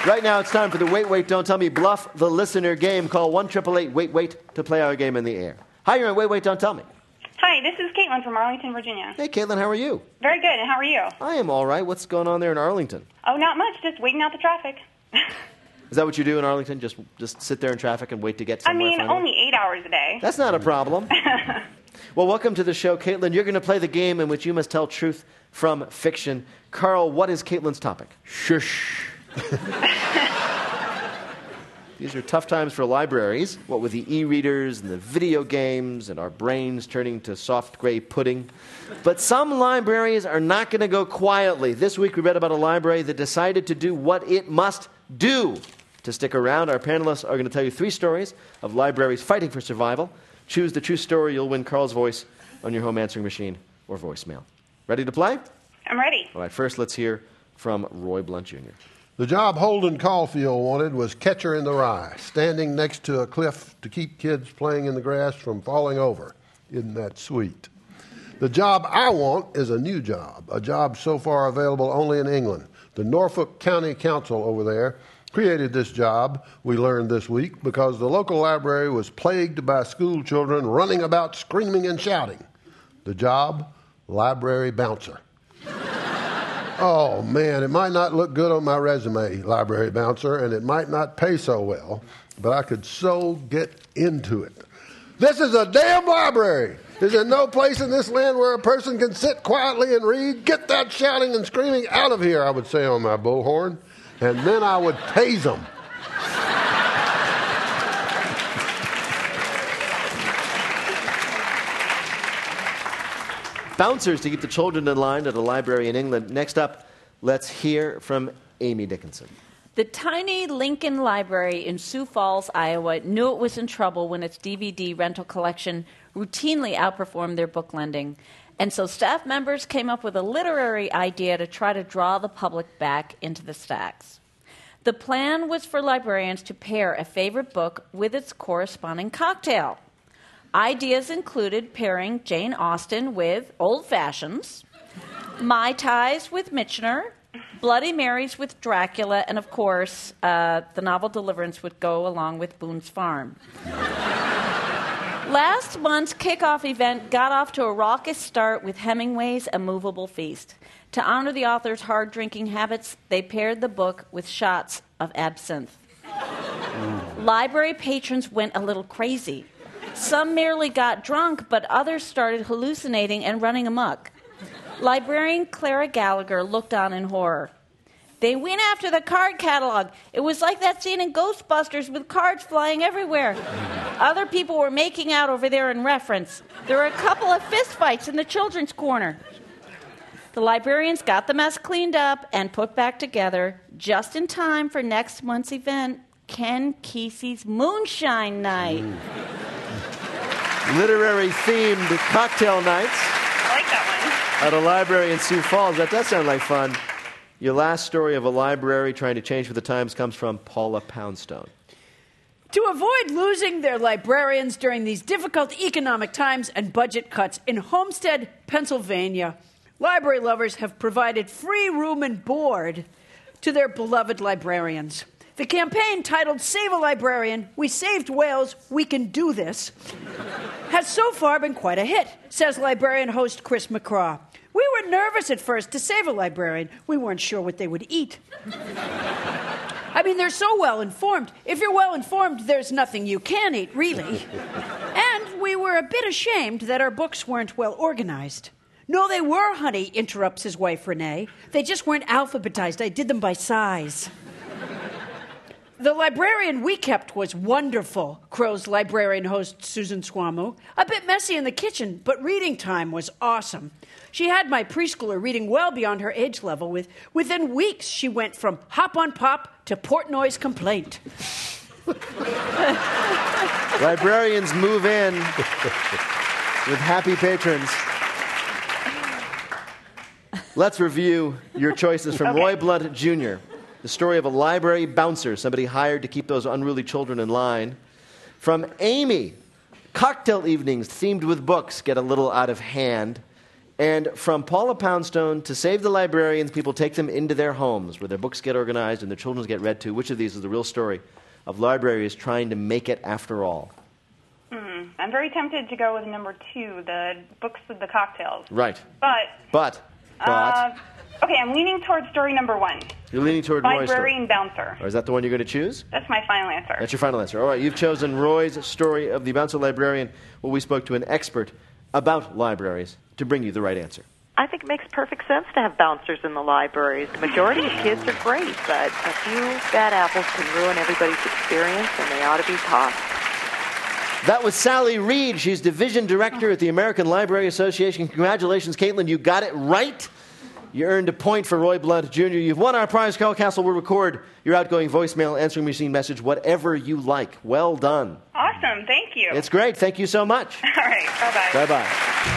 Right now, it's time for the Wait, Wait, Don't Tell Me Bluff the Listener game. Call 1-888-WAIT-WAIT to play our game in the air. Hi, you're on Wait, Wait, Don't Tell Me. Hi, this is Caitlin from Arlington, Virginia. Hey, Caitlin, how are you? Very good, and how are you? I am all right. What's going on there in Arlington? Oh, not much, just waiting out the traffic. Is that what you do in Arlington? Just sit there in traffic and wait to get somewhere? Only 8 hours a day. That's not a problem. Well, welcome to the show, Caitlin. You're going to play the game in which you must tell truth from fiction. Carl, what is Caitlin's topic? Shush. These are tough times for libraries, what with the e-readers and the video games and our brains turning to soft gray pudding. But some libraries are not going to go quietly. This week we read about a library that decided to do what it must do. To stick around, our panelists are going to tell you 3 stories of libraries fighting for survival. Choose the true story. You'll win Carl's voice on your home answering machine or voicemail. Ready to play? I'm ready. All right, first let's hear from Roy Blunt Jr. The job Holden Caulfield wanted was catcher in the rye, standing next to a cliff to keep kids playing in the grass from falling over. Isn't that sweet? The job I want is a new job, a job so far available only in England. The Norfolk County Council over there created this job, we learned this week, because the local library was plagued by school children running about screaming and shouting. The job, library bouncer. Oh, man, it might not look good on my resume, library bouncer, and it might not pay so well, but I could so get into it. This is a damn library. Is there no place in this land where a person can sit quietly and read? Get that shouting and screaming out of here, I would say on my bullhorn, and then I would tase them. Bouncers to keep the children in line at a library in England. Next up, let's hear from Amy Dickinson. The tiny Lincoln Library in Sioux Falls, Iowa, knew it was in trouble when its DVD rental collection routinely outperformed their book lending. And so staff members came up with a literary idea to try to draw the public back into the stacks. The plan was for librarians to pair a favorite book with its corresponding cocktail. Ideas included pairing Jane Austen with Old Fashions, Mai Tais with Michener, Bloody Marys with Dracula, and of course, the novel Deliverance would go along with Boone's Farm. Last month's kickoff event got off to a raucous start with Hemingway's A Movable Feast. To honor the author's hard drinking habits, they paired the book with shots of absinthe. Library patrons went a little crazy. Some merely got drunk, but others started hallucinating and running amok. Librarian Clara Gallagher looked on in horror. They went after the card catalog. It was like that scene in Ghostbusters with cards flying everywhere. Other people were making out over there in reference. There were a couple of fistfights in the children's corner. The librarians got the mess cleaned up and put back together just in time for next month's event, Ken Kesey's Moonshine Night. Literary-themed cocktail nights. I like that one. At a library in Sioux Falls. That does sound like fun. Your last story of a library trying to change with the times comes from Paula Poundstone. To avoid losing their librarians during these difficult economic times and budget cuts, in Homestead, Pennsylvania, library lovers have provided free room and board to their beloved librarians. The campaign, titled Save a Librarian, We Saved Whales, We Can Do This, has so far been quite a hit, says librarian host Chris McCraw. We were nervous at first to save a librarian. We weren't sure what they would eat. I mean, they're so well-informed. If you're well-informed, there's nothing you can eat, really. And we were a bit ashamed that our books weren't well-organized. No, they were, honey, interrupts his wife, Renee. They just weren't alphabetized. I did them by size. The librarian we kept was wonderful, crows librarian host Susan Swamu. A bit messy in the kitchen, but reading time was awesome. She had my preschooler reading well beyond her age level. Within weeks, she went from Hop on Pop to Portnoy's Complaint. Librarians move in with happy patrons. Let's review your choices from Roy Blunt Jr., the story of a library bouncer, somebody hired to keep those unruly children in line. From Amy, cocktail evenings themed with books get a little out of hand. And from Paula Poundstone to Save the Librarians, people take them into their homes where their books get organized and their children get read to. Which of these is the real story of libraries trying to make it after all? I'm very tempted to go with number 2, the books with the cocktails. Right. But okay, I'm leaning towards story number 1. You're leaning toward Roy's story. Librarian Bouncer. Or is that the one you're going to choose? That's my final answer. That's your final answer. All right, you've chosen Roy's story of the Bouncer Librarian. Well, we spoke to an expert about libraries to bring you the right answer. I think it makes perfect sense to have bouncers in the libraries. The majority of kids are great, but a few bad apples can ruin everybody's experience, and they ought to be taught. That was Sally Reed. She's division director at the American Library Association. Congratulations, Caitlin. You got it right. You earned a point for Roy Blunt Jr. You've won our prize. Carl Castle will record your outgoing voicemail, answering machine message, whatever you like. Well done. Awesome. Thank you. It's great. Thank you so much. All right. Bye-bye. Bye-bye.